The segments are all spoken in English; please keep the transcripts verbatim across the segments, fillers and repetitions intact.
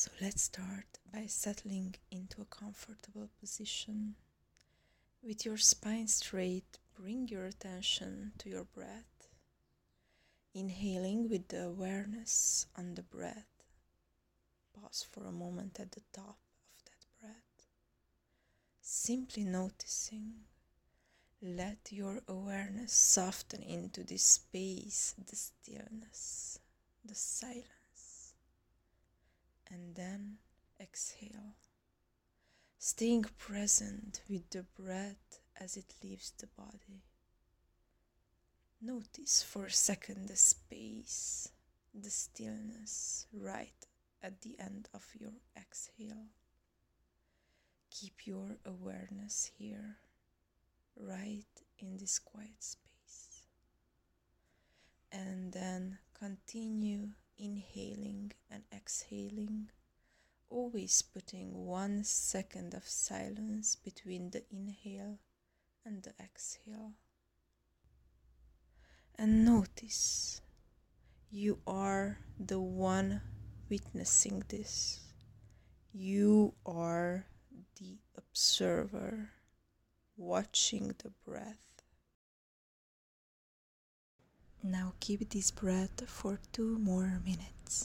So let's start by settling into a comfortable position. With your spine straight, bring your attention to your breath. Inhaling with the awareness on the breath. Pause for a moment at the top of that breath. Simply noticing. Let your awareness soften into this space, the stillness, the silence. And then exhale. Staying present with the breath as it leaves the body. Notice for a second the space, the stillness right at the end of your exhale. Keep your awareness here, right in this quiet space. And then continue inhaling and exhaling, always putting one second of silence between the inhale and the exhale. And notice you are the one witnessing this. You are the observer watching the breath. Now keep this breath for two more minutes.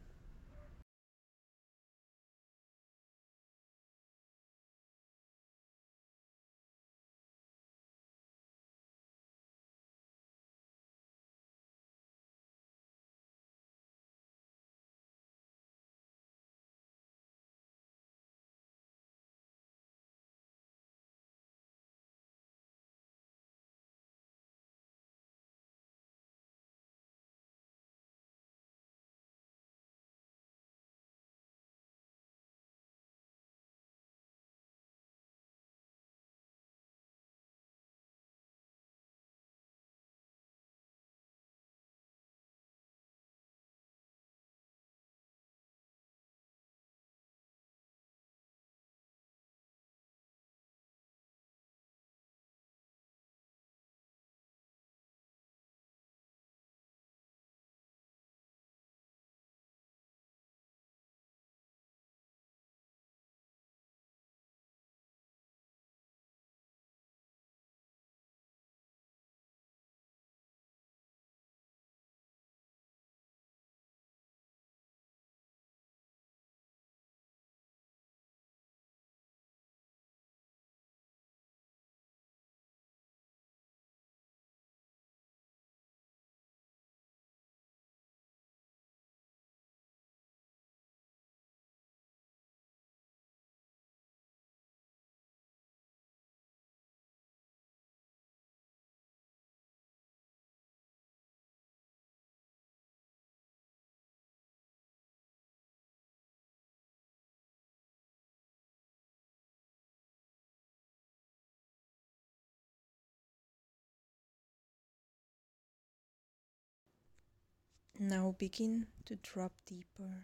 Now begin to drop deeper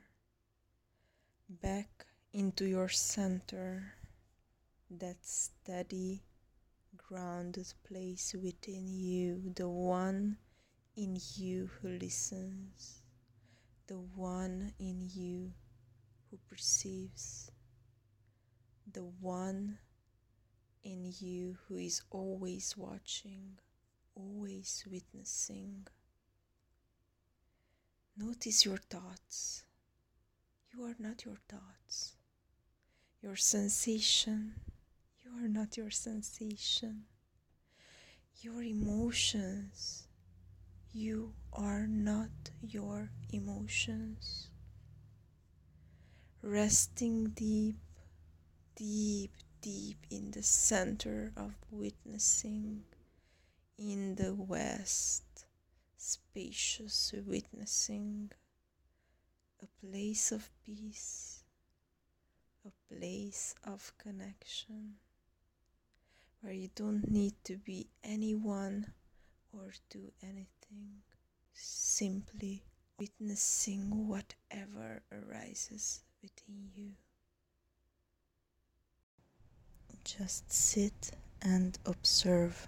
back into your center, that steady, grounded place within you, the one in you who listens, the one in you who perceives, the one in you who is always watching, always witnessing. Notice your thoughts. You are not your thoughts. Your sensation. You are not your sensation. Your emotions. You are not your emotions. Resting deep, deep, deep in the center of witnessing, in the West, spacious witnessing, a place of peace, a place of connection, where you don't need to be anyone or do anything, simply witnessing whatever arises within you. Just sit and observe.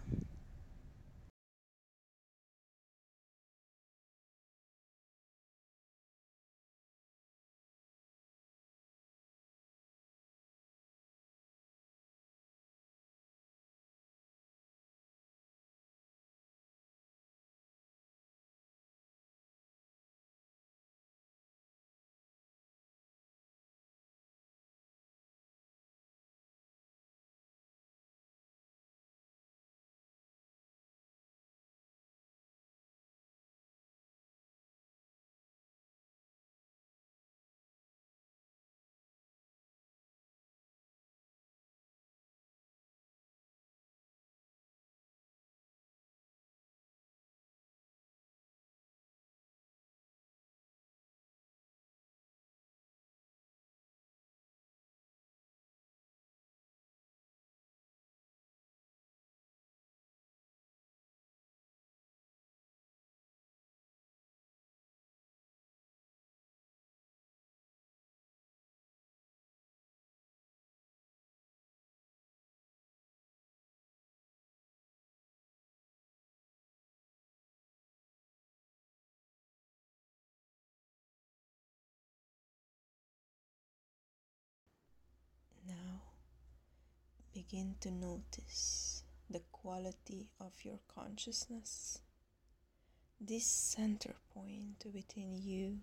begin to notice the quality of your consciousness, this center point within you.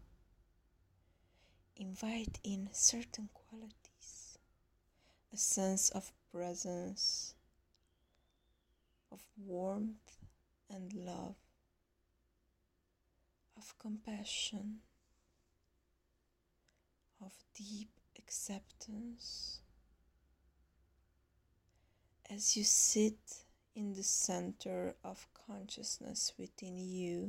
Invite in certain qualities, a sense of presence, of warmth and love, of compassion, of deep acceptance. As you sit in the center of consciousness within you,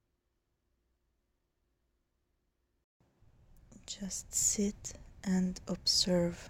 just sit and observe.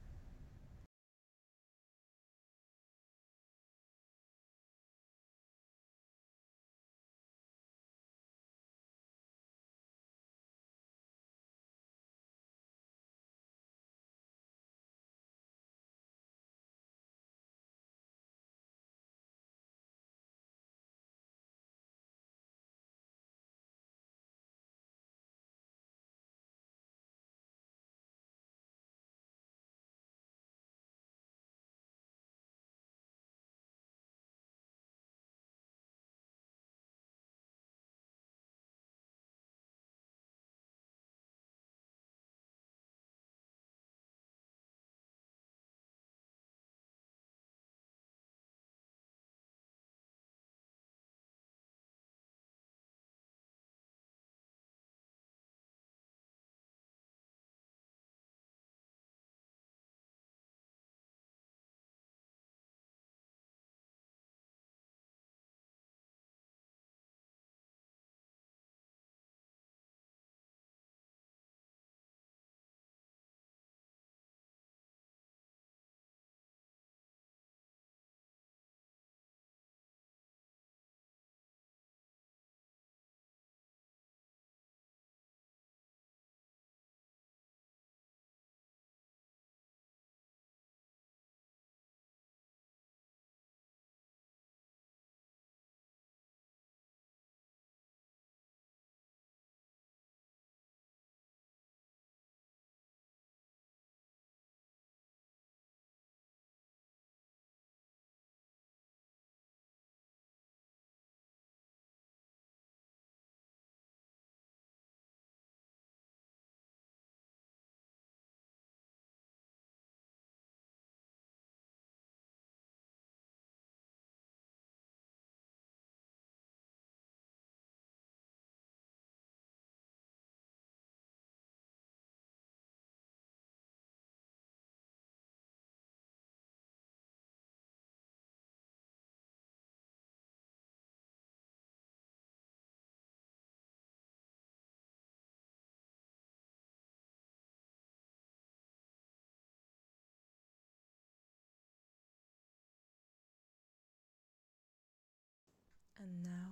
And now,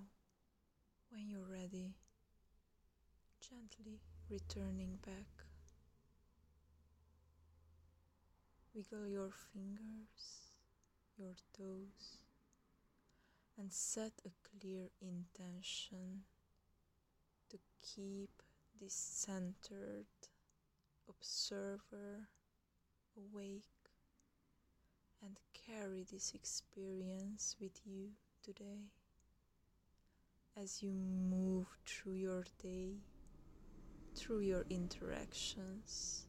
when you're ready, gently returning back, wiggle your fingers, your toes, and set a clear intention to keep this centered observer awake and carry this experience with you today as you move through your day, through your interactions,